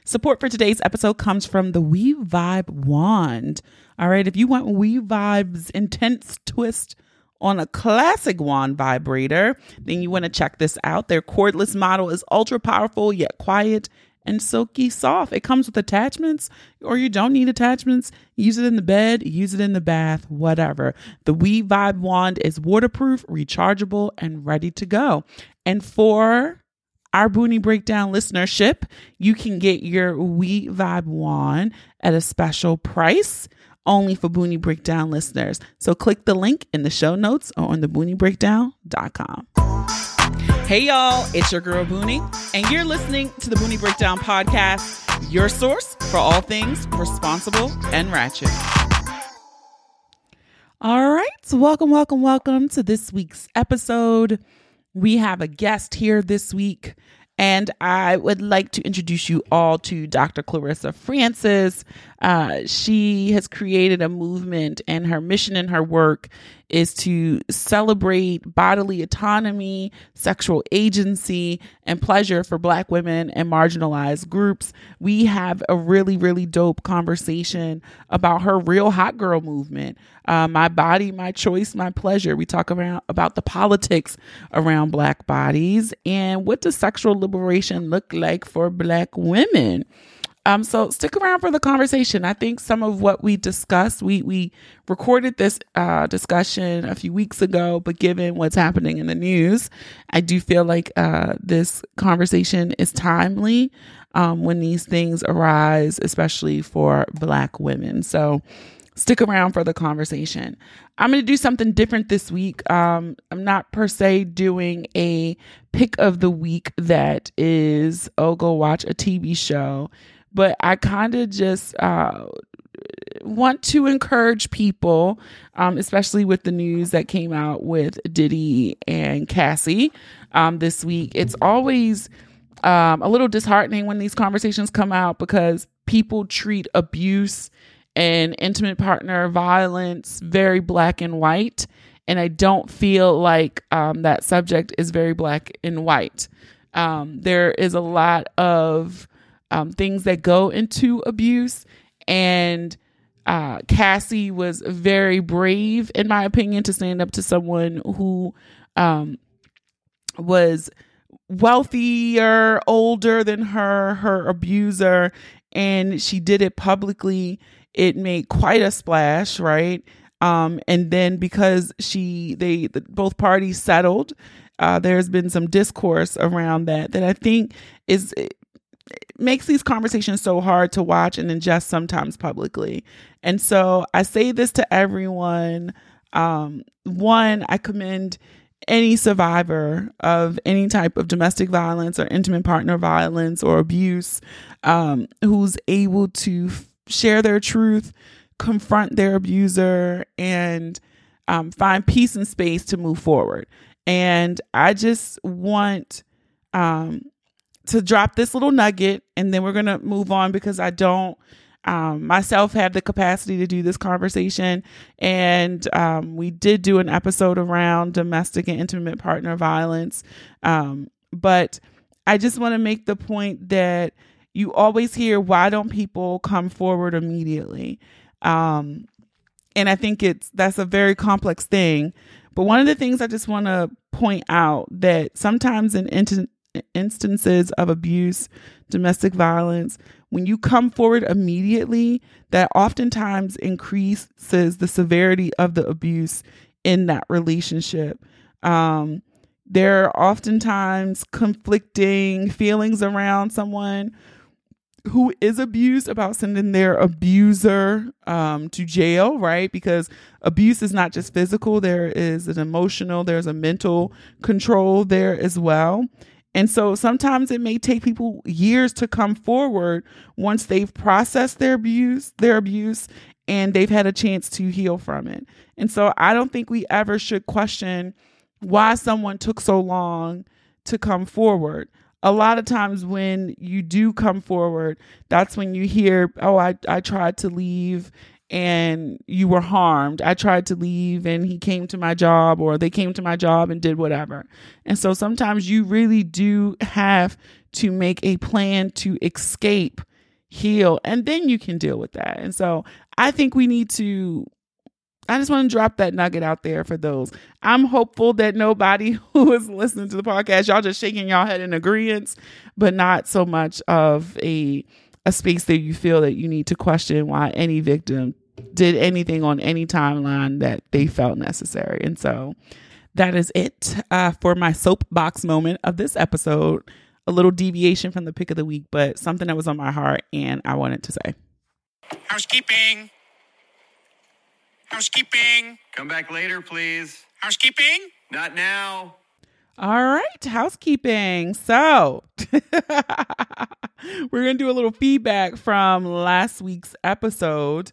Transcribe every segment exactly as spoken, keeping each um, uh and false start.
Support for today's episode comes from the We Vibe Wand. All right, if you want We Vibe's intense twist on a classic wand vibrator, then you want to check this out. Their cordless model is ultra powerful yet quiet and silky soft. It comes with attachments, or you don't need attachments. Use it in the bed, use it in the bath, whatever. The We Vibe Wand is waterproof, rechargeable, and ready to go. And for our Boonie Breakdown listenership, you can get your We Vibe Wand at a special price only for Boonie Breakdown listeners. So click the link in the show notes or on the boonie breakdown dot com. Hey y'all, it's your girl Boonie, and you're listening to the Boonie Breakdown podcast, your source for all things responsible and ratchet. All right, so welcome, welcome, welcome to this week's episode. We have a guest here this week, and I would like to introduce you all to Doctor Clarissa Francis. Uh, she has created a movement, and her mission in her work is to celebrate bodily autonomy, sexual agency, and pleasure for Black women and marginalized groups. We have a really, really dope conversation about her Real Hot Girl movement. Uh, my body, my choice, my pleasure. We talk about, about the politics around Black bodies and what does sexual liberation look like for Black women. Um, so stick around for the conversation. I think some of what we discussed, we we recorded this uh, discussion a few weeks ago, but given what's happening in the news, I do feel like uh, this conversation is timely um, when these things arise, especially for Black women. So stick around for the conversation. I'm going to do something different this week. Um, I'm not per se doing a pick of the week that is, oh, go watch a T V show. But I kind of just uh, want to encourage people, um, especially with the news that came out with Diddy and Cassie um, this week. It's always um, a little disheartening when these conversations come out because people treat abuse and intimate partner violence very black and white. And I don't feel like um, that subject is very black and white. Um, there is a lot of Um, things that go into abuse. And uh, Cassie was very brave, in my opinion, to stand up to someone who um, was wealthier, older than her, her abuser. And she did it publicly. It made quite a splash, right? Um, and then because she, they, the, both parties settled, uh, there's been some discourse around that, that I think is, it makes these conversations so hard to watch and ingest sometimes publicly. And so I say this to everyone. Um, one, I commend any survivor of any type of domestic violence or intimate partner violence or abuse um, who's able to f- share their truth, confront their abuser, and um, find peace and space to move forward. And I just want um, to drop this little nugget, and then we're going to move on because I don't um, myself have the capacity to do this conversation. And um, we did do an episode around domestic and intimate partner violence. Um, but I just want to make the point that you always hear, why don't people come forward immediately? Um, and I think it's that's a very complex thing. But one of the things I just want to point out that sometimes in intimate instances of abuse, domestic violence, when you come forward immediately, that oftentimes increases the severity of the abuse in that relationship. Um, there are oftentimes conflicting feelings around someone who is abused about sending their abuser um, to jail, right? Because abuse is not just physical. There is an emotional, there's a mental control there as well. And so sometimes it may take people years to come forward once they've processed their abuse, their abuse, and they've had a chance to heal from it. And so I don't think we ever should question why someone took so long to come forward. A lot of times when you do come forward, that's when you hear, oh, I, I tried to leave and you were harmed. I tried to leave and he came to my job, or they came to my job and did whatever. And so sometimes you really do have to make a plan to escape heal, and then you can deal with that. And so I think we need to, I just want to drop that nugget out there for those. I'm hopeful that nobody who is listening to the podcast, y'all just shaking y'all head in agreement, but not so much of a, a space that you feel that you need to question why any victim did anything on any timeline that they felt necessary. And so that is it uh, for my soapbox moment of this episode. A little deviation from the pick of the week, but something that was on my heart and I wanted to say. Housekeeping. Housekeeping. Come back later, please. Housekeeping. Not now. All right, housekeeping. So we're going to do a little feedback from last week's episode.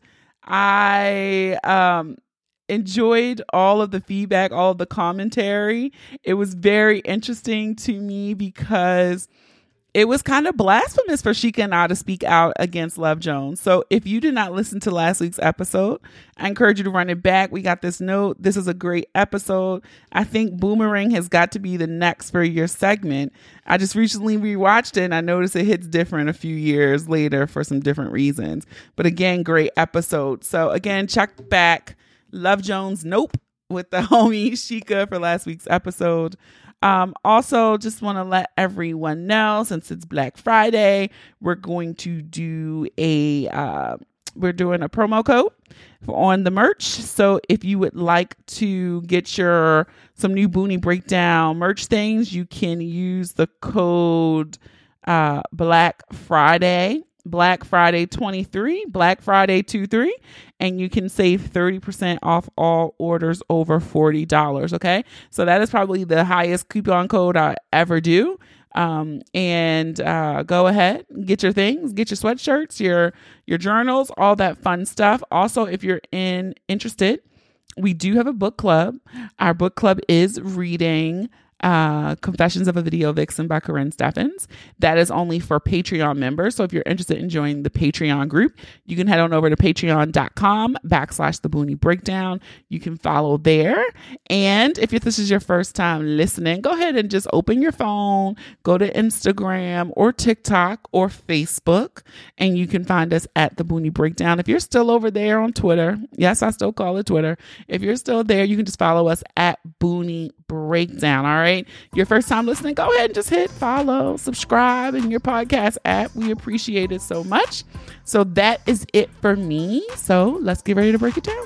I um, enjoyed all of the feedback, all of the commentary. It was very interesting to me because it was kind of blasphemous for Sheikah and I to speak out against Love Jones. So if you did not listen to last week's episode, I encourage you to run it back. We got this note. This is a great episode. I think Boomerang has got to be the next for your segment. I just recently rewatched it and I noticed it hits different a few years later for some different reasons. But again, great episode. So again, check back Love Jones Nope with the homie Sheikah for last week's episode. Um, also, just want to let everyone know, since it's Black Friday, we're going to do a, uh, we're doing a promo code for, on the merch. So if you would like to get your, some new Boonie Breakdown merch things, you can use the code, uh, Black Friday, Black Friday twenty-three, Black Friday twenty-three, and you can save thirty percent off all orders over forty dollars. Okay. So that is probably the highest coupon code I ever do. Um, and, uh, go ahead, get your things, get your sweatshirts, your, your journals, all that fun stuff. Also, if you're in interested, we do have a book club. Our book club is reading Uh, Confessions of a Video Vixen by Corinne Steffens. That is only for Patreon members. So if you're interested in joining the Patreon group, you can head on over to patreon.com backslash the Boonie Breakdown. You can follow there. And if this is your first time listening, go ahead and just open your phone, go to Instagram or TikTok or Facebook, and you can find us at the Boonie Breakdown. If you're still over there on Twitter, yes, I still call it Twitter. If you're still there, you can just follow us at Boonie Breakdown. All right. Your first time listening, go ahead and just hit follow, subscribe in your podcast app. We appreciate it so much. So that is it for me. So let's get ready to break it down.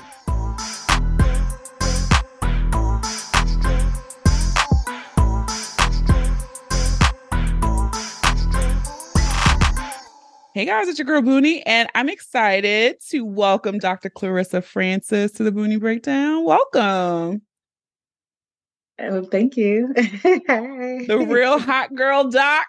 Hey guys, it's your girl Boonie, and I'm excited to welcome Doctor Clarissa Francis to the Boonie Breakdown. Welcome. Oh, thank you. The real hot girl doc.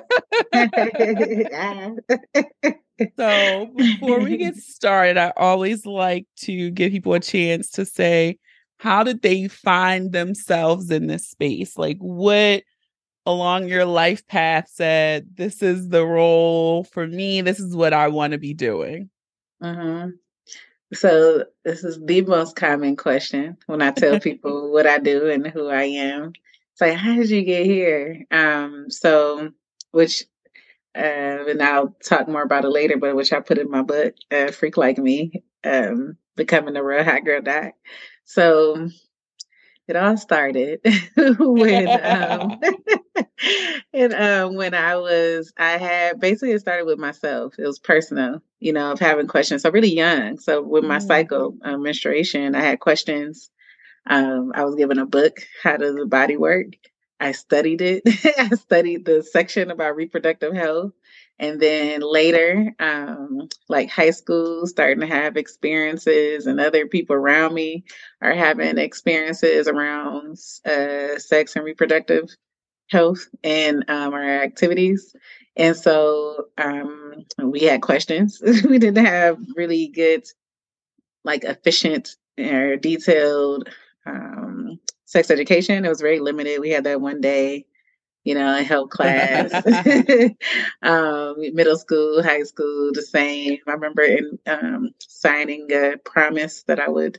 So before we get started, I always like to give people a chance to say, how did they find themselves in this space? Like what along your life path said, this is the role for me. This is what I want to be doing. Mm-hmm. So this is the most common question when I tell people what I do and who I am. It's like, how did you get here? Um, so, which, uh, and I'll talk more about it later, but which I put in my book, uh, Freak Like Me, um, Becoming a Real Hot Girl Doc. So it all started when, um, and um, when I was, I had basically it started with myself. It was personal, you know, of having questions. So really young. So with my mm-hmm. cycle uh, menstruation, I had questions. Um, I was given a book, How Does the Body Work? I studied it. I studied the section about reproductive health. And then later, um, like high school, starting to have experiences and other people around me are having experiences around uh, sex and reproductive health and um, our activities. And so um, we had questions. We didn't have really good, like efficient or detailed um, sex education. It was very limited. We had that one day, you know, health class, um, middle school, high school, the same. I remember in um, signing a promise that I would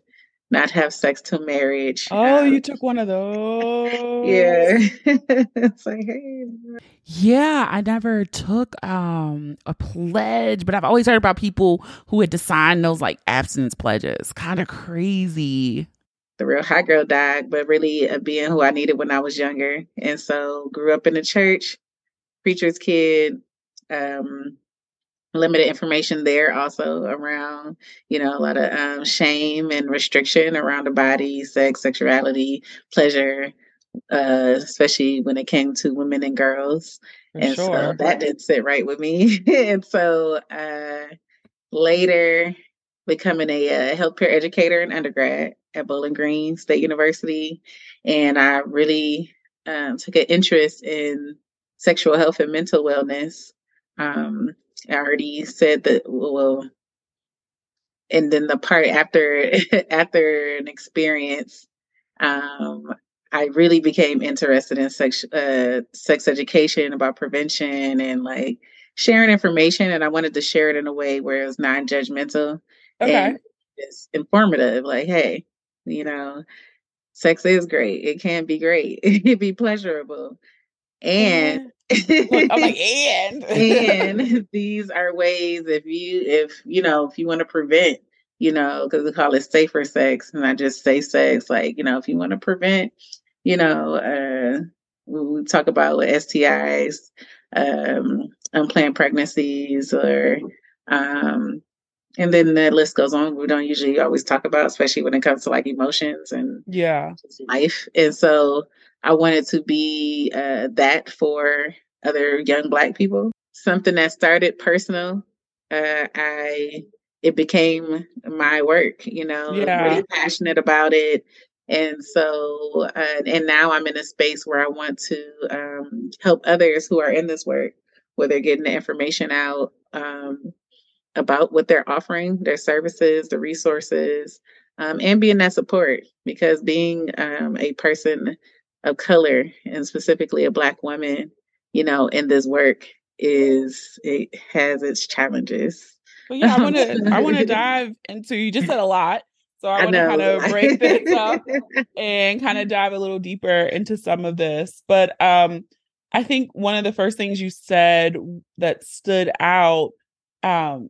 not have sex till marriage. Oh, Um, you took one of those. yeah. It's like, hey. Yeah, I never took um a pledge, but I've always heard about people who had to sign those like abstinence pledges. Kind of crazy. The real hot girl died, but really uh, being who I needed when I was younger. And so grew up in the church, preacher's kid, um, limited information there also around, you know, a lot of um, shame and restriction around the body, sex, sexuality, pleasure, uh, especially when it came to women and girls. For And so sure. that didn't sit right with me. And so uh, later, becoming a uh, healthcare educator in undergrad at Bowling Green State University. And I really um, took an interest in sexual health and mental wellness. Um, I already said that, well, and then the part after after an experience, um, I really became interested in sex uh, sex education, about prevention and like sharing information. And I wanted to share it in a way where it was non-judgmental Okay. and it's informative. Like, hey, you know, sex is great. It can be great. It can be pleasurable. And And I'm like, and and these are ways if you if you know if you want to prevent, you know, because we call it safer sex and not just safe sex, like, you know, if you want to prevent, you know, uh we, we talk about with S T Is, um unplanned pregnancies, or um and then the list goes on. We don't usually always talk about, especially when it comes to like emotions and yeah. life. And so I wanted to be uh, that for other young Black people. Something that started personal. Uh, I it became my work. You know, I'm Yeah. really passionate about it. And so, uh, and now I'm in a space where I want to um, help others who are in this work, where they're getting the information out um, about what they're offering, their services, the resources, um, and being that support. Because being um, a person of color, and specifically a Black woman, you know, in this work is it has its challenges. But yeah, I want to I want to dive into, you just said a lot. So I I want to kind know. of break this up and kind of dive a little deeper into some of this. But um I think one of the first things you said that stood out, um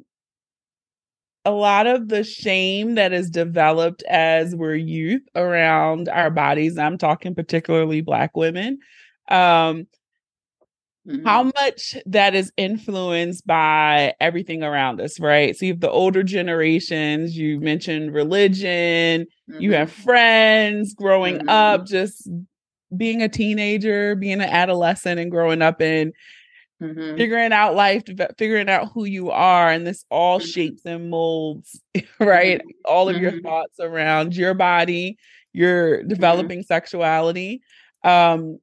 a lot of the shame that is developed as we're youth around our bodies, I'm talking particularly Black women, um, Mhm. how much that is influenced by everything around us, right? So you have the older generations, you mentioned religion, you have Mhm. friends growing Mhm. up, just being a teenager, being an adolescent and growing up and Mhm. figuring out life, figuring out who you are, and this all Mhm. shapes and molds, right? All of your Mhm. thoughts around your body, your Mhm. developing sexuality. Um,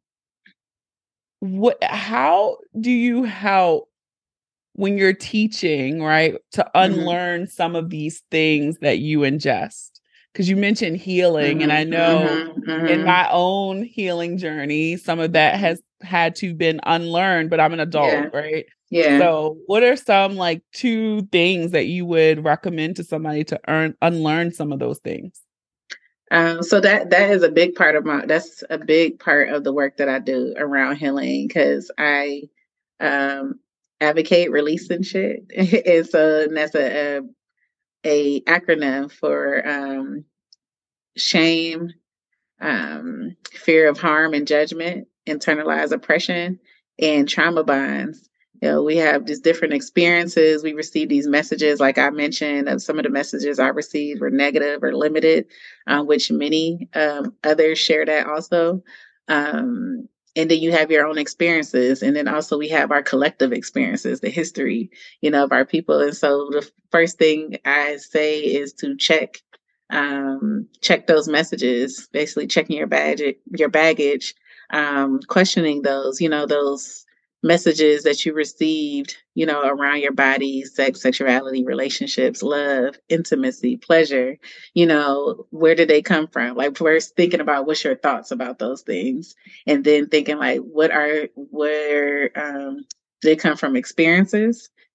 what? How do you help when you're teaching, right, to Mhm. unlearn some of these things that you ingest? Because you mentioned healing, and I Mhm. know Mhm. in Mhm. my own healing journey, some of that has had to been unlearned, but I'm an adult, Yeah. right? Yeah. So what are some like two things that you would recommend to somebody to earn unlearn some of those things? Um, so that that is a big part of my that's a big part of the work that I do around healing, because I um advocate releasing shit. And so and that's a, a a acronym for um shame, um, fear of harm and judgment, internalized oppression, and trauma bonds. You know, we have these different experiences. We receive these messages, like I mentioned, of some of the messages I received were negative or limited, um, which many um, others share that also. Um, and then you have your own experiences. And then also we have our collective experiences, the history, you know, of our people. And so the first thing I say is to check um, check those messages, basically checking your baggage, your baggage, um, questioning those, you know, those messages that you received, you know, around your body, sex, sexuality, relationships, love, intimacy, pleasure, you know, where did they come from? Like first thinking about what's your thoughts about those things, and then thinking like, what are, where, um, did they come from experiences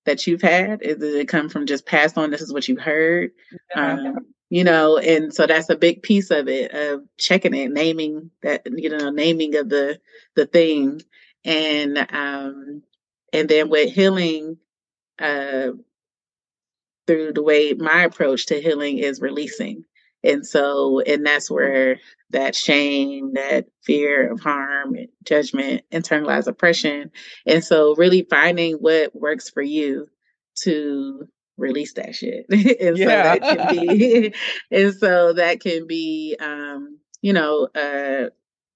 that you've had? Did it come from just passed on? This is what you've heard. Yeah. Um, you know, and so that's a big piece of it, of checking it, naming that, you know, naming of the the thing. And um, and then with healing, uh, through the way my approach to healing is releasing. And so, and that's where that shame, that fear of harm, judgment, internalized oppression. And so, really finding what works for you to release that shit. and so Yeah. that can be, and so that can be, um, you know, uh,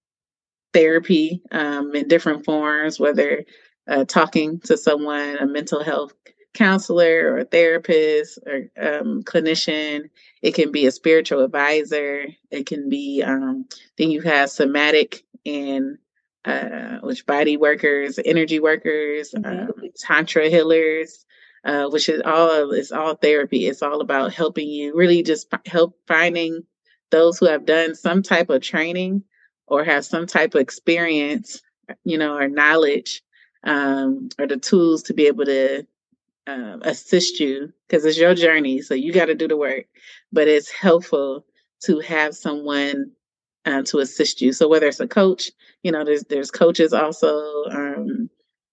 therapy um, in different forms, whether uh, talking to someone, a mental health counselor or a therapist or um, clinician. It can be a spiritual advisor. It can be, um, then you have somatic and uh, which body workers, energy workers, Mhm. um, tantra healers, uh, which is all, it's all therapy. It's all about helping you really just f- help finding those who have done some type of training or have some type of experience, you know, or knowledge, um, or the tools to be able to um, assist you, because it's your journey. So you got to do the work, but it's helpful to have someone uh, to assist you. So whether it's a coach, you know, there's there's coaches also, um,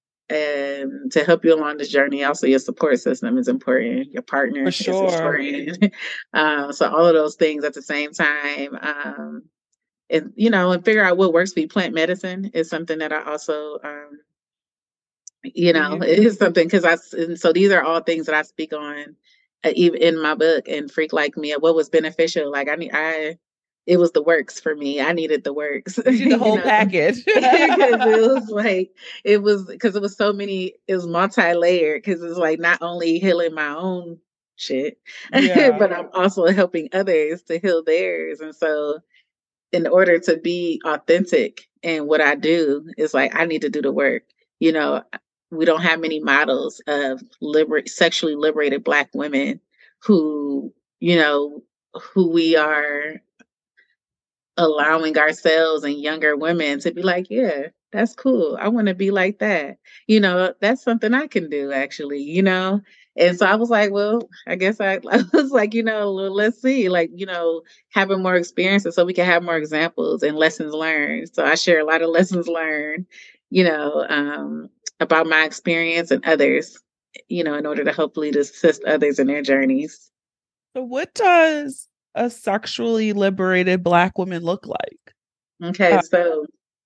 and to help you along this journey. Also, your support system is important. Your partner For is sure. important. um, so all of those things at the same time. Um, and you know, and figure out what works for you. Plant medicine is something that I also, um, you know, Mhm. it is something because I. And so these are all things that I speak on, uh, even in my book. And Freak Like Me, what was beneficial. Like I need, I, it was the works for me. I needed the works. You did the you whole know? package. Because it was like it was because it was so many. It was multi-layered because it's like not only healing my own shit, Yeah. but I'm also helping others to heal theirs. And so in order to be authentic in what I do, it's like I need to do the work. You know, we don't have many models of liber- sexually liberated Black women who, you know, who we are allowing ourselves and younger women to be like, yeah, that's cool. I want to be like that. You know, that's something I can do actually, you know? And so I was like, well, I guess I, I was like, you know, well, let's see, like, you know, having more experiences so we can have more examples and lessons learned. So I share a lot of lessons learned, you know, um, about my experience and others, you know, in order to hopefully to assist others in their journeys. So what does a sexually liberated Black woman look like? Okay, Uh, so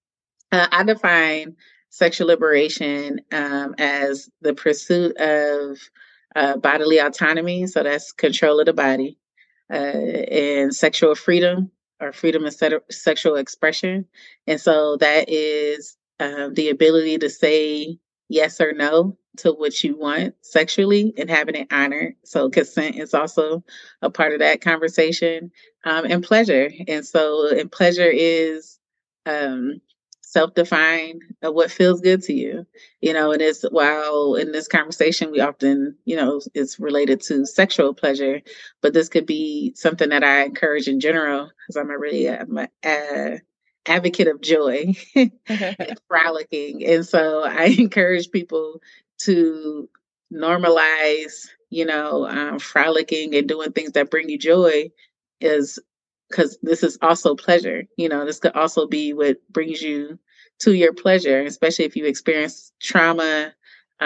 Uh, I define sexual liberation um, as the pursuit of uh, bodily autonomy. So that's control of the body, uh, and sexual freedom or freedom of se- sexual expression. And so that is um, the ability to say yes or no to what you want sexually and having it honored. So consent is also a part of that conversation, um, and pleasure. And so, and pleasure is um, self-define uh, what feels good to you, you know. And it's while in this conversation we often, you know, it's related to sexual pleasure, but this could be something that I encourage in general because I'm a really I'm a, a advocate of joy and frolicking. And so I encourage people to normalize, you know, um, frolicking and doing things that bring you joy, is because this is also pleasure. You know, this could also be what brings you to your pleasure, especially if you experience trauma,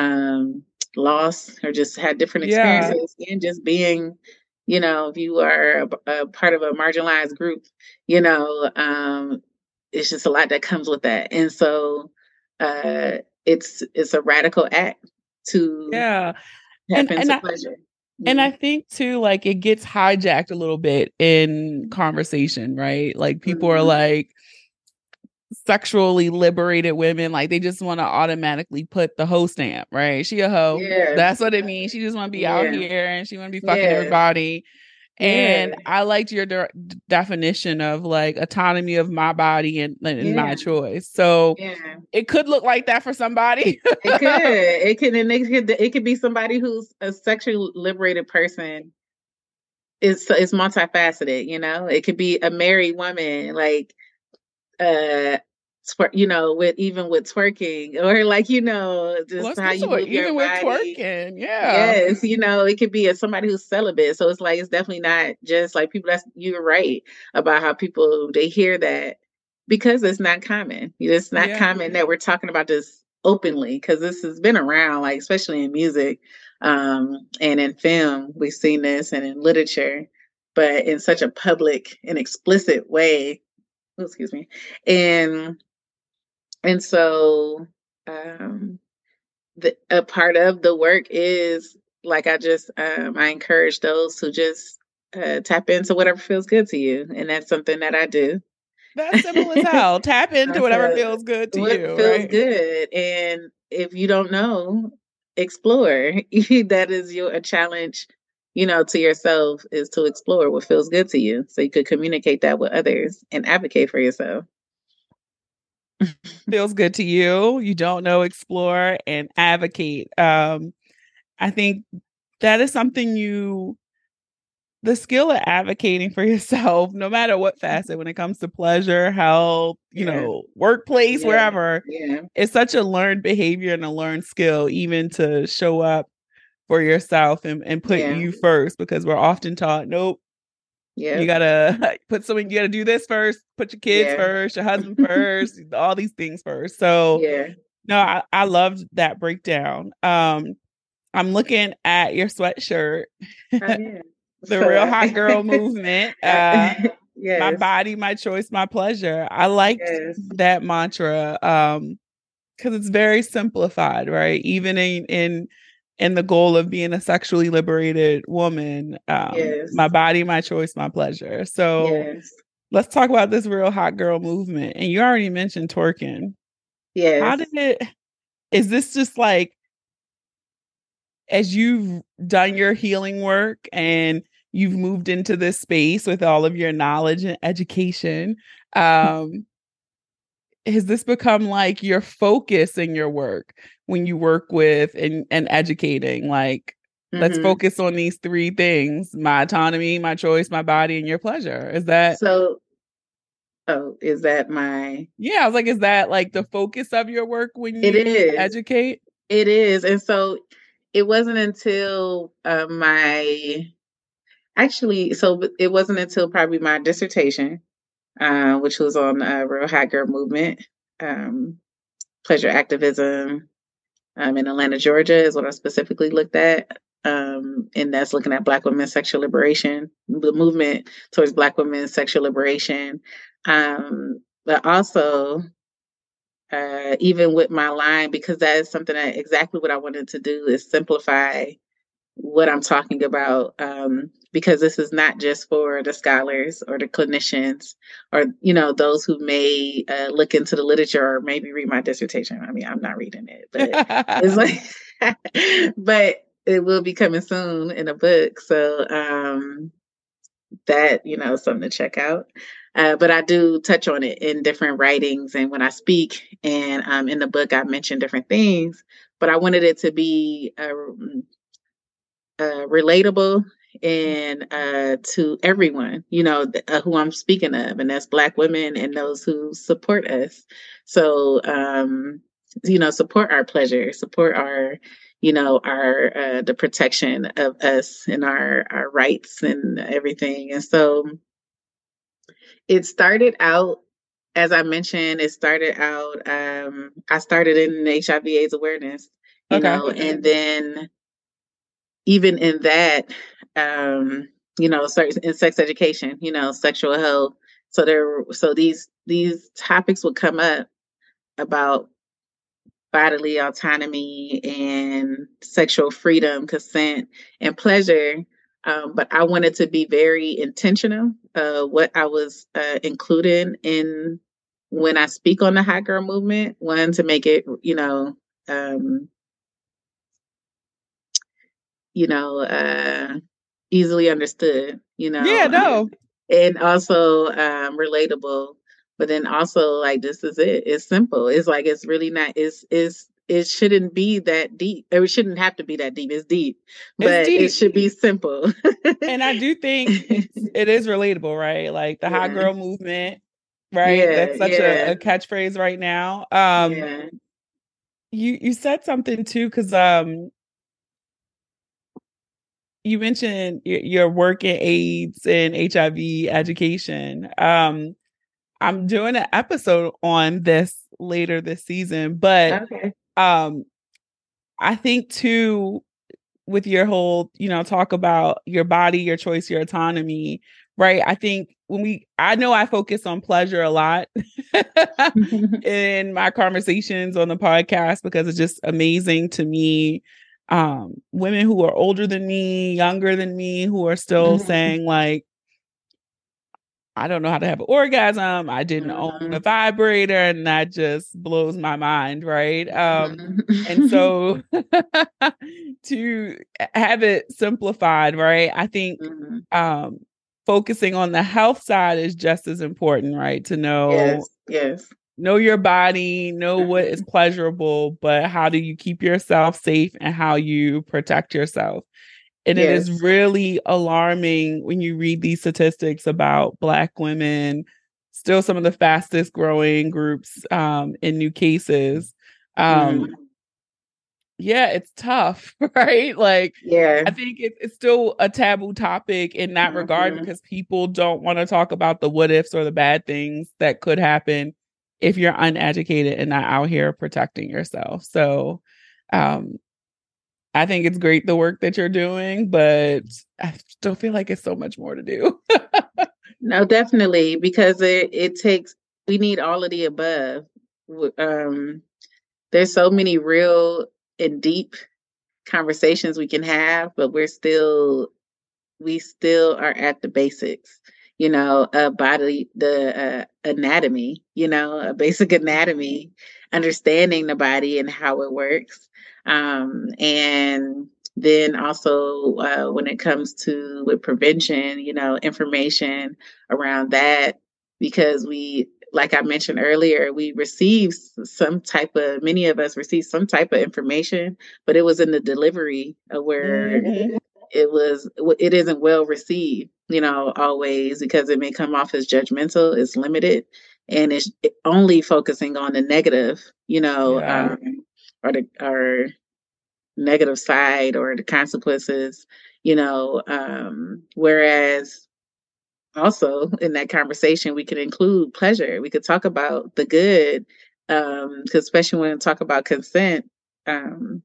um, loss, or just had different yeah. experiences, and just being, you know, if you are a, a part of a marginalized group, you know, um, it's just a lot that comes with that. And so uh, it's it's a radical act to Yeah. tap And and into I, pleasure. and I Mm-hmm. think too, like it gets hijacked a little bit in conversation, right? Like people are Mm-hmm. like sexually liberated women, like they just want to automatically put the hoe stamp, right? She a hoe. Yeah, That's what it means. She just want to be out yeah, here and she want to be fucking yeah, everybody. yeah, And I liked your de- definition of like autonomy of my body and, and yeah, my choice. So yeah. it could look like that for somebody. It could, it could, and it could, it could be somebody who's a sexually liberated person. It's it's multifaceted, you know. It could be a married woman, like uh twer- you know, with even with twerking or like, you know, just Let's how get you to it. move your Even with body. twerking, yeah. Yes, you know, it could be as somebody who's celibate. So it's like it's definitely not just like people that's you're right about how people they hear that because it's not common. It's not Yeah. common that we're talking about this openly because this has been around, like especially in music, um, and in film, we've seen this and in literature, but in such a public and explicit way. Oh, excuse me. And and so um the, a part of the work is like I just um, I encourage those who just uh, tap into whatever feels good to you, and that's something that I do. That's simple as hell. Tap into I whatever said, feels good to what you, feels right? good, and if you don't know, explore. That is your a challenge, you know, to yourself is to explore what feels good to you, so you could communicate that with others and advocate for yourself. Feels good to you. You don't know, explore and advocate. Um, I think that is something you the skill of advocating for yourself, no matter what facet, when it comes to pleasure, health, you Yeah, know, workplace, yeah, wherever, yeah, it's such a learned behavior and a learned skill, even to show up for yourself and, and put yeah, you first, because we're often taught, nope, you yep, gotta put something, you gotta do this first, put your kids yeah, first, your husband first, all these things first. So yeah. no, I, I loved that breakdown. Um, I'm looking at your sweatshirt. Oh yeah. The So real hot I, girl movement. Uh, I my yes, body, my choice, my pleasure. I liked yes, that mantra um, because it's very simplified, right? Even in in in the goal of being a sexually liberated woman, um, yes, my body, my choice, my pleasure. So yes, let's talk about this real hot girl movement. And you already mentioned twerking. How yes. did it? Is this just like as you've done your healing work and you've moved into this space with all of your knowledge and education, um, has this become like your focus in your work when you work with and, and educating? Like, let's Hmm. focus on these three things: my autonomy, my choice, my body, and your pleasure. Is that, So, oh, is that my? yeah, I was like, is that like the focus of your work when It you is. educate? It is. And so, it wasn't until uh, my actually, so it wasn't until probably my dissertation, uh, which was on uh, Real Hot Girl Movement, um, pleasure activism, um, in Atlanta, Georgia, is what I specifically looked at. Um, and that's looking at Black women's sexual liberation, the movement towards Black women's sexual liberation. Um, but also, uh, even with my line, because that is something that exactly what I wanted to do is simplify what I'm talking about, um, because this is not just for the scholars or the clinicians or, you know, those who may uh, look into the literature or maybe read my dissertation. I mean, I'm not reading it, but it's like, but it will be coming soon in a book. So um, that, you know, something to check out. Uh, but I do touch on it in different writings and when I speak. And um, in the book, I mentioned different things, but I wanted it to be uh, uh, relatable and uh, to everyone, you know, th- uh, who I'm speaking of, and that's Black women and those who support us. So, um, you know, support our pleasure, support our, you know, our uh, the protection of us and our our rights and everything. And so, it started out. As I mentioned, it started out. Um, I started in H I V/AIDS awareness, you Okay. know, and then even in that, um, you know, certain in sex education, you know, sexual health. So there, so these these topics would come up about bodily autonomy and sexual freedom, consent, and pleasure. Um, but I wanted to be very intentional uh, what I was uh, including in when I speak on the hot girl movement. One, to make it, you know, um, you know, uh, easily understood, you Yeah, know, um, no, and also um, relatable. But then also like this is it. It's simple. It's like it's really not. It's it's it shouldn't be that deep. Or it shouldn't have to be that deep. It's deep, it's but it deep. should be simple. And I do think it's it is relatable, right? Like the hot Yeah. girl movement. right? Yeah, That's such a, yeah, a catchphrase right now. Um, yeah. you you said something too, because um, you mentioned your, your work in AIDS and H I V education. Um, I'm doing an episode on this later this season, but Okay. um, I think too, with your whole, you know, talk about your body, your choice, your autonomy, right? I think when we, I know I focus on pleasure a lot in my conversations on the podcast because it's just amazing to me. Um, women who are older than me, younger than me, who are still Mhm, saying, like, I don't know how to have an orgasm. I didn't own a mhm, vibrator, and that just blows my mind, right? Um, and mhm. so to have it simplified, right? I think Mhm. um, focusing on the health side is just as important, right? To know Yes, yes. know your body, know what is Mhm, pleasurable, but how do you keep yourself safe and how you protect yourself? And it is yes. really alarming when you read these statistics about Black women, still some of the fastest growing groups um, in new cases. Um, Mhm. yeah, it's tough, right? Like, Yeah. I think it, it's still a taboo topic in that regard Mhm. because people don't want to talk about the what ifs or the bad things that could happen if you're uneducated and not out here protecting yourself. So, um, I think it's great the work that you're doing, but I still feel like it's so much more to do. No, definitely, because it it takes we need all of the above. W- Um, there's so many real and deep conversations we can have, but we're still we still are at the basics, you know, uh, body, the uh, anatomy, you know, a basic anatomy, understanding the body and how it works. Um, and then also uh, when it comes to with prevention, you know, information around that, because we, like I mentioned earlier, we receive some type of, many of us receive some type of information, but it was in the delivery of where Mhm. it was it isn't well received, you know, always, because it may come off as judgmental, it's limited, and it's only focusing on the negative, you know, Yeah. um, or the or negative side or the consequences, you know, um, whereas also in that conversation we could include pleasure, we could talk about the good, um, 'cause especially when we talk about consent, um,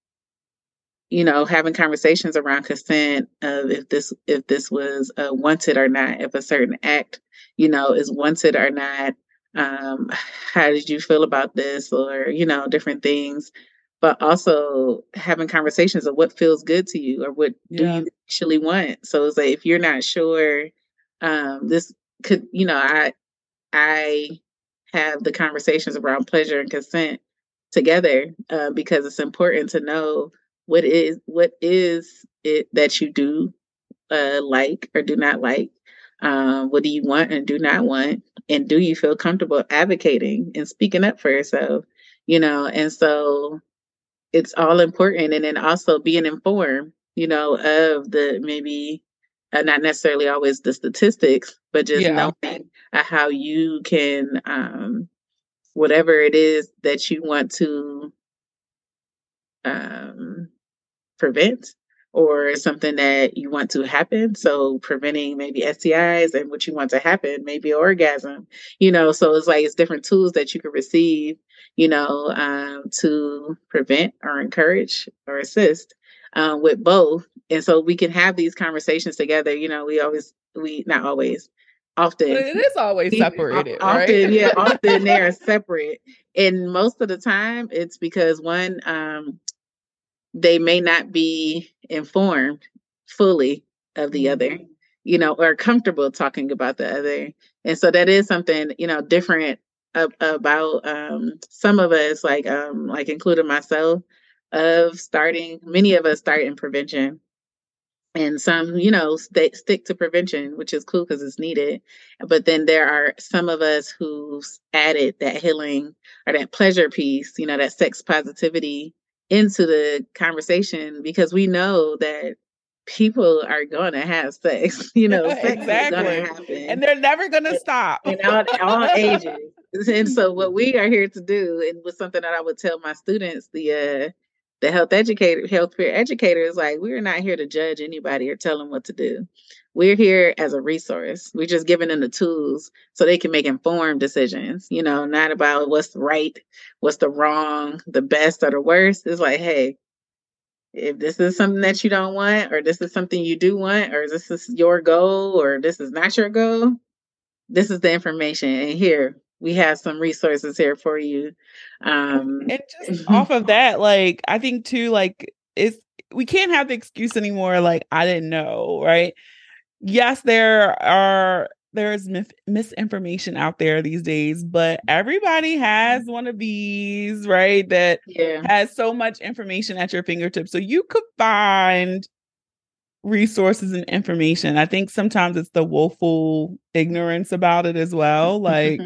you know, having conversations around consent of if this if this was uh, wanted or not, if a certain act, you know, is wanted or not. Um, how did you feel about this, or you know, different things. But also having conversations of what feels good to you, or what do Yeah. you actually want. So it's like if you're not sure, um, this could, you know, I I have the conversations around pleasure and consent together, uh, because it's important to know what is what is it that you do uh, like or do not like. Um, what do you want and do not want, and do you feel comfortable advocating and speaking up for yourself? You know, and so it's all important, and then also being informed, you know, of the maybe uh, not necessarily always the statistics, but just Yeah. knowing uh, how you can, um, whatever it is that you want to um, prevent, or something that you want to happen. So preventing maybe S T Is, and what you want to happen, maybe orgasm, you know, so it's like it's different tools that you can receive, you know, um, to prevent or encourage or assist um, with both. And so we can have these conversations together. You know, we always, we not always, But often, it is always we- o- separated, right? often, yeah, often they are separate. And most of the time it's because one, um, they may not be informed fully of the other, Mhm. you know, or comfortable talking about the other. And so that is something, you know, different ab- about um, some of us, like, um, like including myself, of starting, many of us start in prevention. And some, you know, stay, stick to prevention, which is cool because it's needed. But then there are some of us who've added that healing or that pleasure piece, you know, that sex positivity into the conversation, because we know that people are going to have sex. You know, sex is going to Exactly. happen. And they're never going to stop. In all, all ages. And so what we are here to do, and was something that I would tell my students, the uh, the health educator, healthcare educator is like, we're not here to judge anybody or tell them what to do. We're here as a resource. We're just giving them the tools so they can make informed decisions, you know, not about what's right, what's the wrong, the best or the worst. It's like, hey, if this is something that you don't want, or this is something you do want, or this is your goal, or this is not your goal, this is the information. And here, we have some resources here for you. Um, and just off of that, like, I think too, like, it's, we can't have the excuse anymore. Like, I didn't know, right? Yes, there are, there's mis- misinformation out there these days, but everybody has one of these, right? That yeah. has so much information at your fingertips. So you could find resources and information. I think sometimes it's the woeful ignorance about it as well. Like,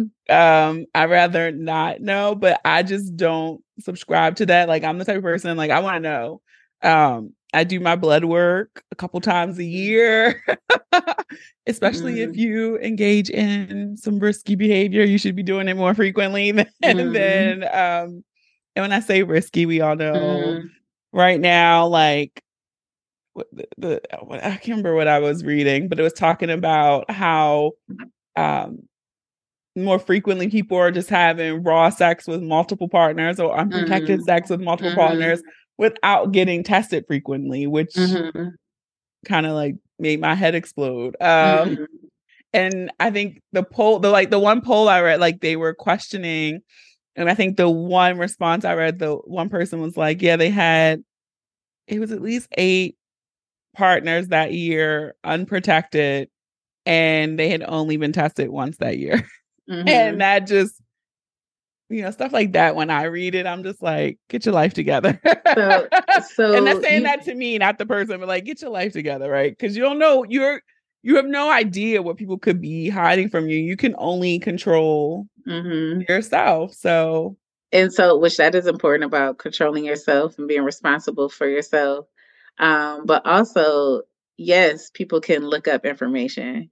um, I'd rather not know, but I just don't subscribe to that. Like, I'm the type of person, like, I want to know. Um, I do my blood work a couple times a year, especially mm. if you engage in some risky behavior. You should be doing it more frequently than, mm. than um, and when I say risky, we all know mm. right now, like, The, the I can't remember what I was reading, but it was talking about how um, more frequently people are just having raw sex with multiple partners or unprotected mm-hmm. sex with multiple mm-hmm. partners without getting tested frequently, which mm-hmm. kind of like made my head explode. Um, mm-hmm. And I think the poll, the like the one poll I read, like they were questioning, and I think the one response I read, the one person was like, yeah, they had, it was at least eight partners that year unprotected, and they had only been tested once that year. Mm-hmm. And that just, you know, stuff like that, when I read it, I'm just like, get your life together. So, so and that's saying you, that to me, not the person, but like, get your life together, right? Because you don't know, you're you have no idea what people could be hiding from you. You can only control mm-hmm. yourself. So and so, which that is important about controlling yourself and being responsible for yourself. Um, but also, yes, people can look up information,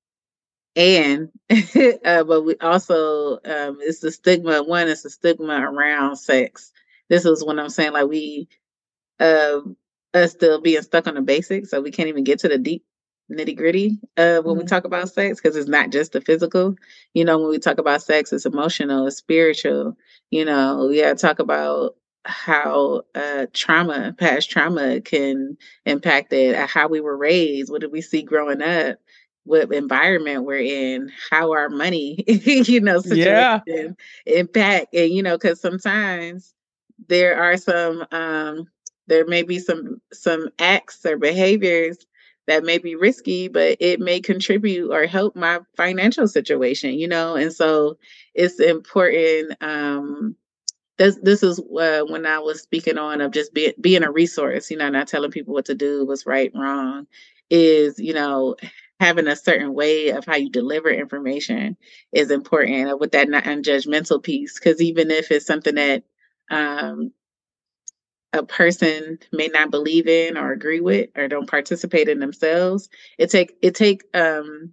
and uh, but we also um, it's the stigma. One is the stigma around sex. This is what I'm saying. Like we, uh, us still being stuck on the basics, so we can't even get to the deep nitty gritty uh, when mm-hmm. we talk about sex, because it's not just the physical. You know, when we talk about sex, it's emotional, it's spiritual. You know, we got to talk about how uh, trauma, past trauma can impact it, how we were raised, what did we see growing up, what environment we're in, how our money, you know, situation yeah. impact. And, you know, because sometimes there are some, um, there may be some, some acts or behaviors that may be risky, but it may contribute or help my financial situation, you know? And so it's important, um, This this is uh, when I was speaking on of just be, being a resource, you know, not telling people what to do, what's right, wrong, is, you know, having a certain way of how you deliver information is important with that non-judgmental piece. Because even if it's something that um, a person may not believe in or agree with or don't participate in themselves, it take it take um,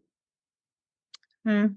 hmm,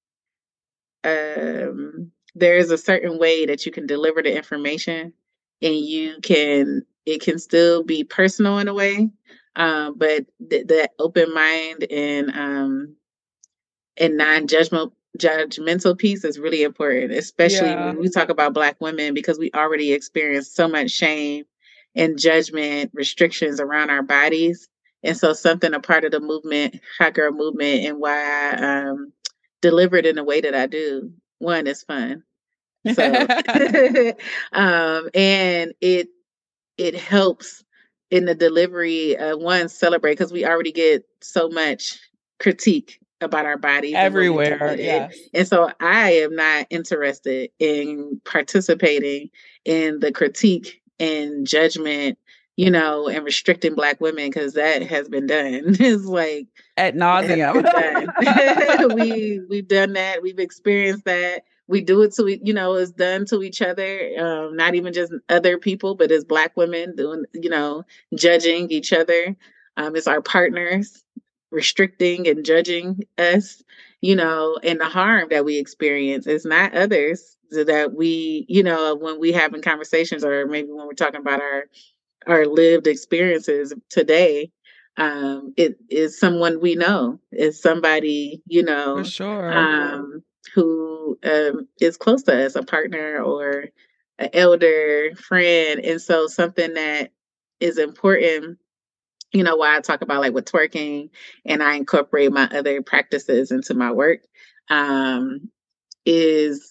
um there is a certain way that you can deliver the information, and you can, it can still be personal in a way, um, but th- that open mind and um, and non-judgmental judgmental piece is really important, especially yeah. when we talk about Black women, because we already experience so much shame and judgment, restrictions around our bodies. And so something, a part of the movement, Hot Girl movement, and why I um, deliver it in the way that I do, one, is fun. So, um, and it, it helps in the delivery, uh, one, celebrate, because we already get so much critique about our bodies everywhere. Yeah. And so I am not interested in participating in the critique and judgment, you know, and restricting Black women, because that has been done. It's like ad nauseum. we we've done that. We've experienced that. We do it to, you know, it's done to each other. Um, not even just other people, but as Black women doing, you know, judging each other. Um, it's our partners restricting and judging us, you know, and the harm that we experience. It's not others that we, you know, when we having conversations or maybe when we're talking about our our lived experiences today, um, it is someone we know. It's somebody, you For know, sure. um, who um, is close to us, a partner or an elder friend. And so something that is important, you know, why I talk about like with twerking and I incorporate my other practices into my work, um, is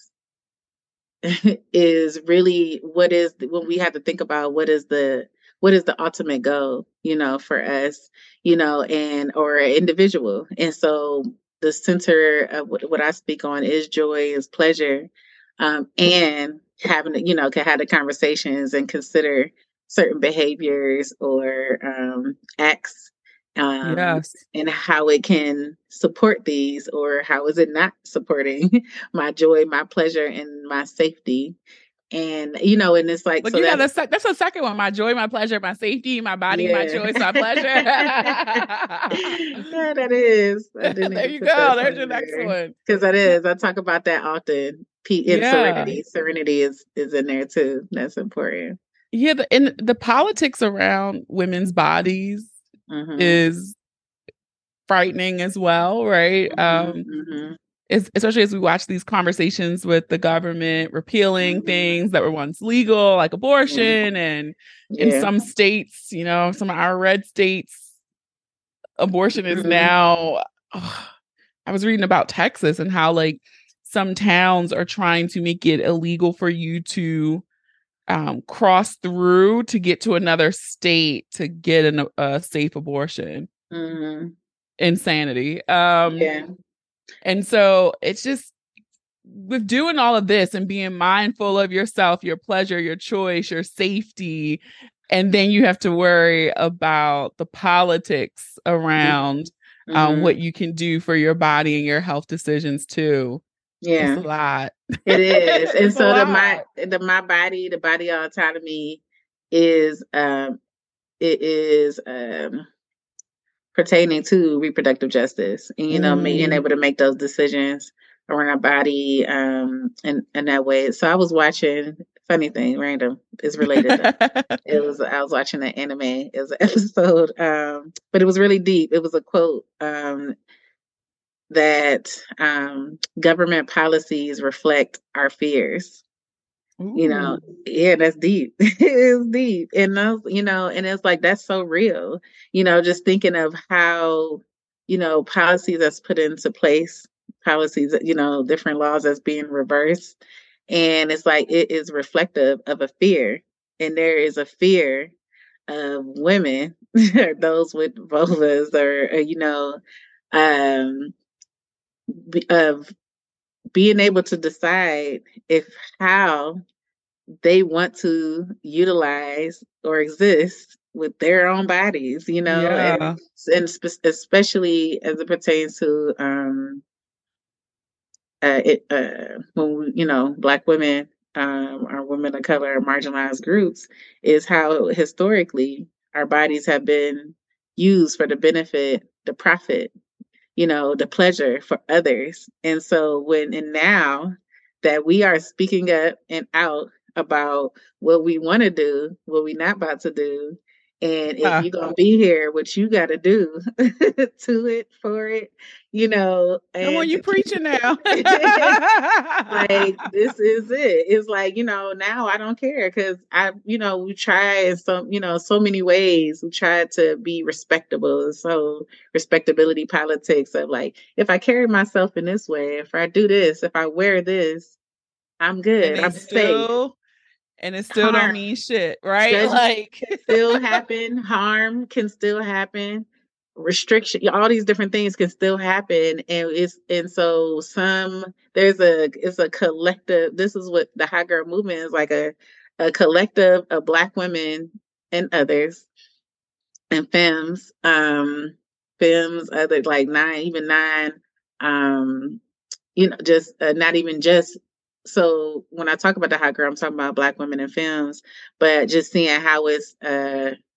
is really what is when we have to think about what is the what is the ultimate goal, you know, for us, you know, and or an individual. And so the center of what, what I speak on is joy, is pleasure, um, and having to, you know, can have the conversations and consider certain behaviors or um, acts, um, Yes. and how it can support these or how is it not supporting my joy, my pleasure, and my safety. And you know, and it's like Like so you got that's a sec- that's a second one. My joy, my pleasure, my safety, my body, my yeah. choice, my pleasure. Yeah, that is. I didn't There even you put that go. There's one your next there one. because that is. I talk about that often. P in Yeah. serenity. Serenity is is in there too. That's important. Yeah, the and the politics around women's bodies Mm-hmm. is frightening as well, right? Mm-hmm. Um, Mm-hmm. es- especially as we watch these conversations with the government repealing Mm-hmm. things that were once legal, like Yeah. abortion, and in Yeah. some states, you know, some of our red states, abortion is Mm-hmm. now. Oh, I was reading about Texas and how like some towns are trying to make it illegal for you to um, cross through to get to another state to get an, a safe abortion. Mm-hmm. Insanity. Um, Yeah. and so it's just with doing all of this and being mindful of yourself, your pleasure, your choice, your safety, and then you have to worry about the politics around um, Mm-hmm. what you can do for your body and your health decisions too. It's a Yeah. lot. It is. And It's a so the my lot. the my body, the body autonomy is um it is um pertaining to reproductive justice and you know being Mm. able to make those decisions around our body um in, in that way. So I was watching funny thing, random, is related though. It was I was watching an anime. It was an episode, um, but it was really deep. It was a quote um that um government policies reflect our fears. You know, Ooh. yeah, that's deep. It's deep. And those, you know, and it's like that's so real. You know, just thinking of how, you know, policies that's put into place, policies, you know, different laws that's being reversed. And it's like it is reflective of a fear. And there is a fear of women, or those with vulvas, or, or you know, um, be- of being able to decide if how they want to utilize or exist with their own bodies, you know, and Yeah. and spe- especially as it pertains to um uh, it uh when we, you know, Black women um or women of color or marginalized groups, is how historically our bodies have been used for the benefit, the profit, you know, the pleasure for others. And so when and now that we are speaking up and out about what we want to do, what we not about to do, and if Uh, you're gonna be here, what you gotta do to it, for it, you know, Come on, and you to keep preaching now. like this is it. It's like, you know, now I don't care because I, you know, we try in some, you know, so many ways. We try to be respectable. So respectability politics of like, if I carry myself in this way, if I do this, if I wear this, I'm and good. they I'm safe. still and it still don't Harm, mean shit, right? judgment Like can still happen. Harm can still happen. Restriction, all these different things can still happen, and it's and so some there's a it's a collective. This is what the hot girl movement is like, a a collective of Black women and others and femmes, um, femmes, other like nine, even nine, um, you know, just uh, not even just. So when I talk about the hot girl, I'm talking about Black women and femmes, but just seeing how it's uh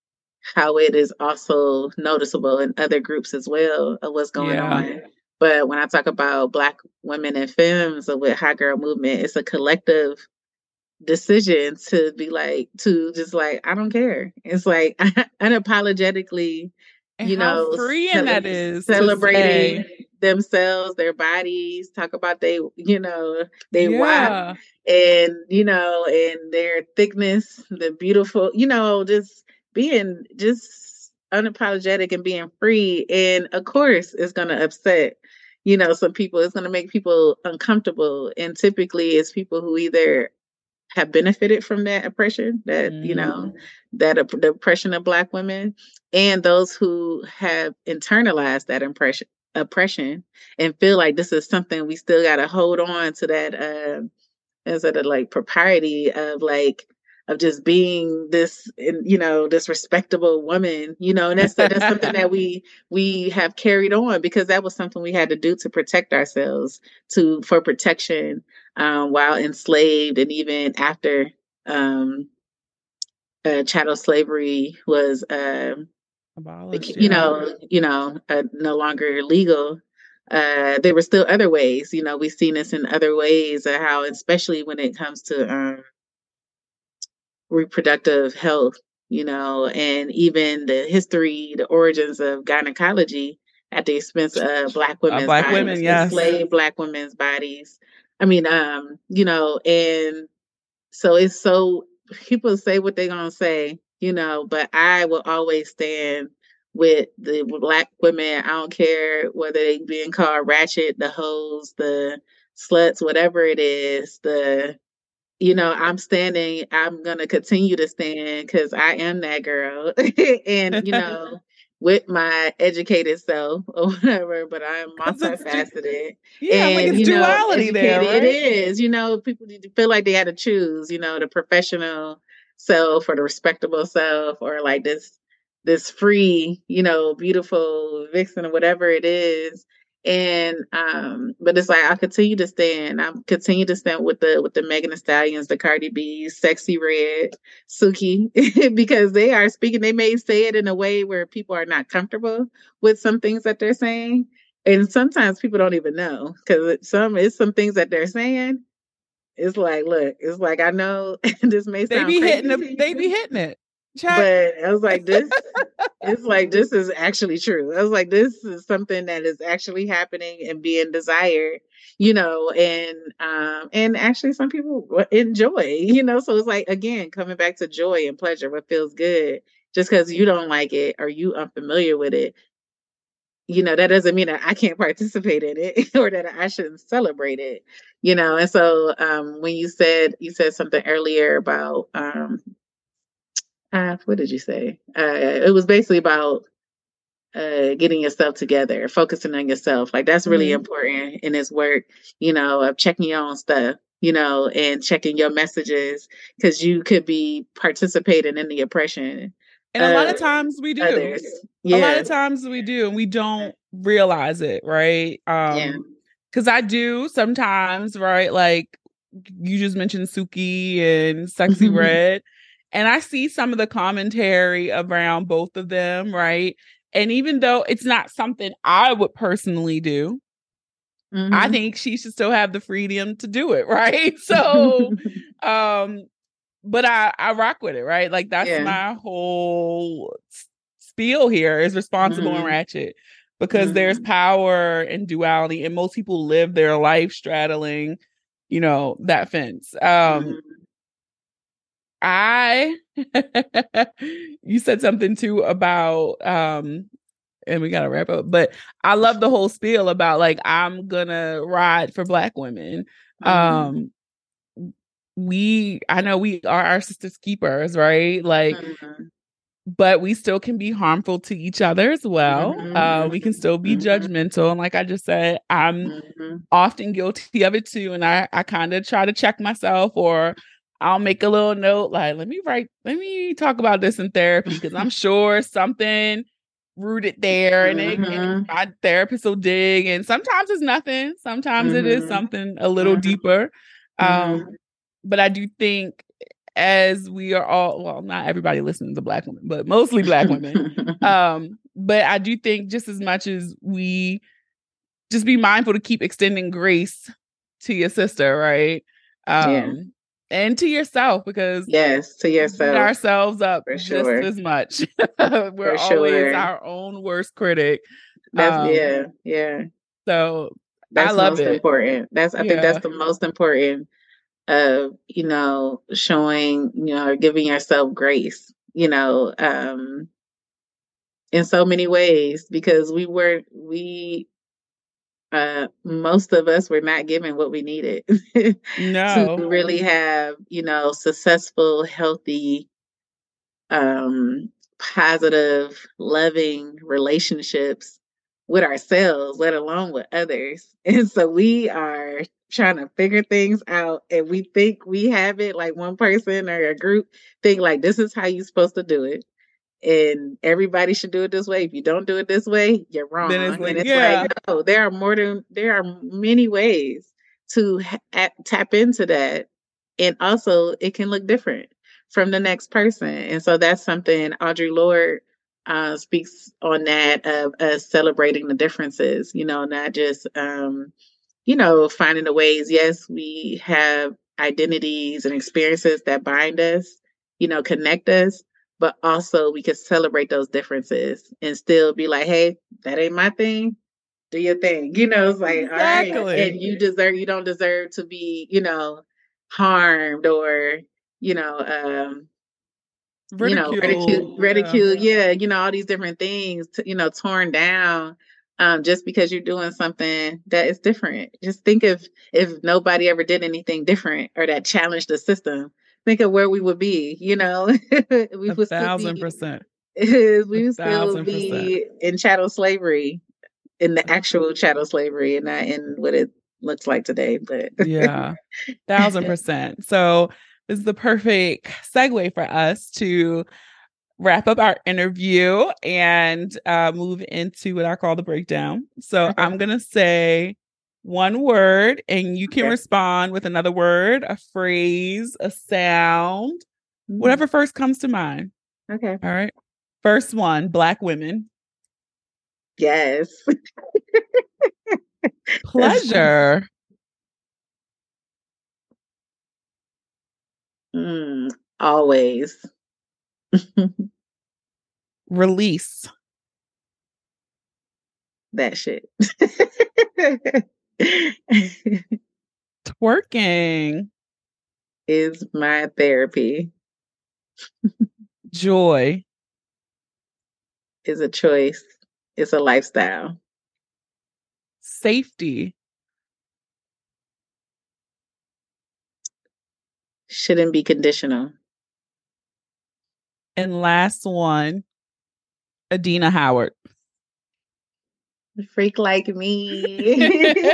how it is also noticeable in other groups as well of what's going Yeah. on. But when I talk about Black women and femmes with Hot Girl Movement, it's a collective decision to be like, to just like, I don't care. It's like unapologetically, And you how know, freeing cele- that is to celebrating say. themselves, their bodies, talk about they, you know, they Yeah. wop and, you know, and their thickness, the beautiful, you know, just being just unapologetic and being free. And of course, it's going to upset, you know, some people. It's going to make people uncomfortable. And typically, it's people who either have benefited from that oppression, that, you know, Mm. that op- the oppression of Black women, and those who have internalized that impression oppression and feel like this is something we still got to hold on to, that uh instead of like propriety of like of just being this, you know, this respectable woman, you know. And that's that's something that we we have carried on because that was something we had to do to protect ourselves, to for protection um, while enslaved, and even after um, uh, chattel slavery was uh, Abolished, you yeah. know, you know, uh, no longer legal. Uh, there were still other ways, you know. We've seen this in other ways of how, especially when it comes to um, reproductive health, you know, and even the history, the origins of gynecology at the expense of Black Uh, women's Black women, bodies, yes. enslaved Black women's bodies. I mean, um, you know, and so it's so, people say what they're gonna say, you know, but I will always stand with the Black women. I don't care whether they being called ratchet, the hoes, the sluts, whatever it is, the, you know, I'm standing, I'm going to continue to stand because I am that girl. And, you know, with my educated self or whatever, but I am 'Cause it's du- multifaceted. yeah, like And, it's you know, duality there, educated, it right? is, you know, people need to feel like they had to choose, you know, the professional self or the respectable self, or like this, this free, you know, beautiful vixen or whatever it is. And um, but it's like I continue to stand. I continue to stand with the with the Megan Thee Stallions, the Cardi B's, Sexy Red, Suki, because they are speaking. They may say it in a way where people are not comfortable with some things that they're saying, and sometimes people don't even know because some it's some things that they're saying. It's like, look, it's like I know this may They sound be crazy, hitting the, they be hitting it. Check. but I was like, this, it's like, this is actually true. I was like, this is something that is actually happening and being desired, you know, and, um, and actually some people enjoy, you know, so it's like, again, coming back to joy and pleasure, what feels good, just because you don't like it or you unfamiliar with it, you know, that doesn't mean that I can't participate in it or that I shouldn't celebrate it, you know. And so, um, when you said, you said something earlier about, um, Uh, what did you say? Uh, it was basically about uh, getting yourself together, focusing on yourself. Like that's really Mhm. important in this work, you know, of checking your own stuff, you know, and checking your messages because you could be participating in the oppression And a lot of of times we do. others. A lot Yeah. of times we do, and we don't realize it, right? Um, Yeah. because I do sometimes, right? Like you just mentioned Suki and Sexy Red, and I see some of the commentary around both of them, right? And even though it's not something I would personally do, Mhm. I think she should still have the freedom to do it, right? So, um, but I I rock with it, right? Like that's Yeah. my whole s- spiel here is responsible and Mhm. ratchet, because there's Mhm. power and duality, and most people live their life straddling, you know, that fence. Um, Mhm. I you said something too about um and we gotta wrap up, but I love the whole spiel about like I'm gonna ride for Black women. Mhm. Um we I know we are our sisters keepers, right? Like, Mhm. but we still can be harmful to each other as well. Mhm. Uh we can still be Mhm. judgmental. And like I just said, I'm Mhm. often guilty of it too. And I, I kind of try to check myself, or I'll make a little note like, let me write, let me talk about this in therapy, because I'm sure something rooted there, and, it, and Mhm. my therapist will dig. And sometimes it's nothing. Sometimes it is Mhm. something a little Mhm. deeper. Um, Mhm. but I do think as we are all, well, not everybody listens to Black women, but mostly Black women. um, but I do think just as much as we just be mindful to keep extending grace to your sister, right? Um, Yeah. And to yourself, because yes, to we beat yourself. ourselves up For just sure. as much. We're For always sure. our own worst critic. That's Um, yeah, yeah. So That's I love most it. important. That's I think Yeah. that's the most important of, you know, showing, you know, or giving yourself grace, you know, um, in so many ways, because we were we uh most of us were not given what we needed to No. really have, you know, successful, healthy, um, positive, loving relationships with ourselves, let alone with others. And so we are trying to figure things out, and we think we have it, like one person or a group think like this is how you're supposed to do it. And everybody should do it this way. If you don't do it this way, you're wrong. Then it's like, and it's yeah. like, no, there are more than there are many ways to ha- tap into that. And also it can look different from the next person. And so that's something Audre Lorde uh, speaks on, that of us celebrating the differences, you know, not just, um, you know, finding the ways. Yes, we have identities and experiences that bind us, you know, connect us, but also we could celebrate those differences and still be like, hey, that ain't my thing. Do your thing. You know, it's like, Exactly. all right. And you deserve, you don't deserve to be, you know, harmed or, you know, um, Ridicule. you know, ridicule, ridicule, yeah. yeah, you know, all these different things, to, you know, torn down, um, just because you're doing something that is different. Just think of if nobody ever did anything different or that challenged the system. Think of where we would be, you know. we A would thousand still be, percent. we A would still thousand be in chattel slavery, in the actual chattel slavery, and not in what it looks like today. But yeah, thousand percent. So this is the perfect segue for us to wrap up our interview and uh, move into what I call the breakdown. So Okay. I'm going to say one word and you can Okay. respond with another word, a phrase, a sound, whatever first comes to mind. Okay. All right. First one, Black women. Yes. Pleasure. Mm, always. Release. That shit. Twerking. Is my therapy. Joy. Is a choice. It's a lifestyle. Safety. Shouldn't be conditional. And last one, Adina Howard. Freak like me.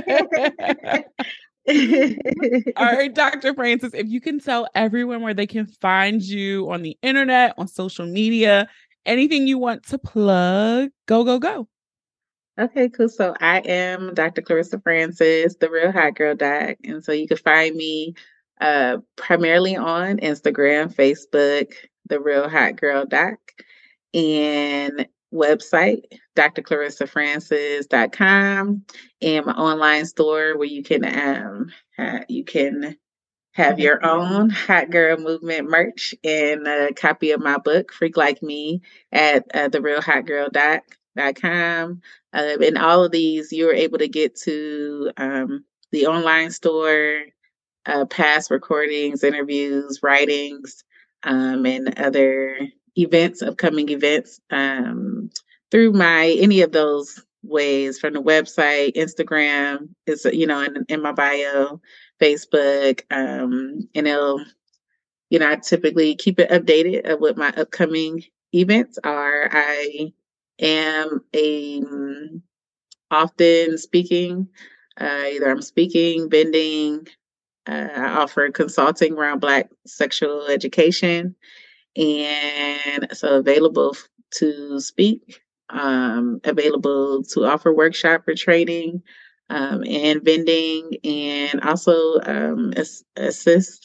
All right, Doctor Francis, if you can tell everyone where they can find you on the internet, on social media, anything you want to plug, go, go, go. Okay, cool. So I am Doctor Clarissa Francis, the Real Hot Girl Doc. And so you can find me uh, primarily on Instagram, Facebook, the Real Hot Girl Doc, and website, d r clarissa francis dot com, and my online store where you can um ha- you can have your own Hot Girl Movement merch and a copy of my book, Freak Like Me, at uh, the real hot girl dot com. Uh, and all of these, you're able to get to um, the online store, uh, past recordings, interviews, writings, um, and other events, upcoming events, um, through my any of those ways, from the website, Instagram is, you know, in, in my bio, Facebook, um, and it'll, you know, I typically keep it updated of what my upcoming events are. I am a um, often speaking, uh, either I'm speaking, vending, uh, I offer consulting around Black sexual education, and so available to speak, um, available to offer workshop or training, um, and vending, and also um, as- assist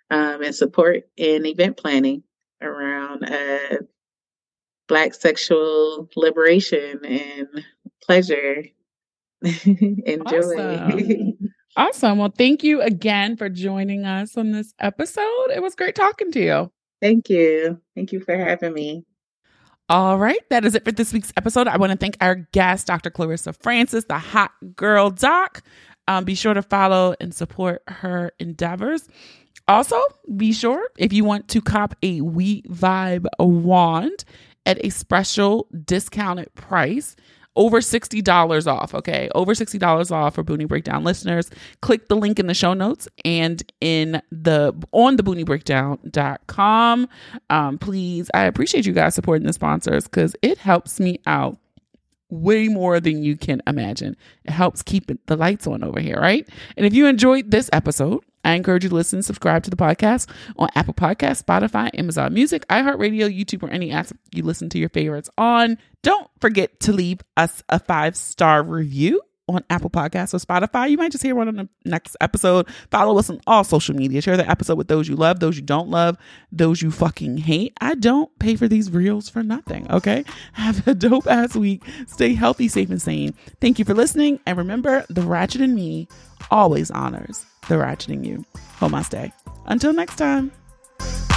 um, and support in event planning around uh, Black sexual liberation and pleasure and joy. Awesome. Awesome. Well, thank you again for joining us on this episode. It was great talking to you. Thank you. Thank you for having me. All right. That is it for this week's episode. I want to thank our guest, Doctor Clarissa Francis, the hot girl doc. Um, be sure to follow and support her endeavors. Also, be sure if you want to cop a We Vibe wand at a special discounted price, over sixty dollars off, okay? Over sixty dollars off for Boonie Breakdown listeners. Click the link in the show notes and in the on the boonie breakdown dot com. Um, please, I appreciate you guys supporting the sponsors because it helps me out way more than you can imagine. It helps keep the lights on over here, right? And if you enjoyed this episode, I encourage you to listen, subscribe to the podcast on Apple Podcasts, Spotify, Amazon Music, iHeartRadio, YouTube, or any apps you listen to your favorites on. Don't forget to leave us a five-star review on Apple Podcasts or Spotify. You might just hear one on the next episode. Follow us on all social media. Share the episode with those you love, those you don't love, those you fucking hate. I don't pay for these reels for nothing, okay? Have a dope ass week. Stay healthy, safe, and sane. Thank you for listening. And remember, the ratchet in me always honors the ratchet in you. Namaste. Until next time.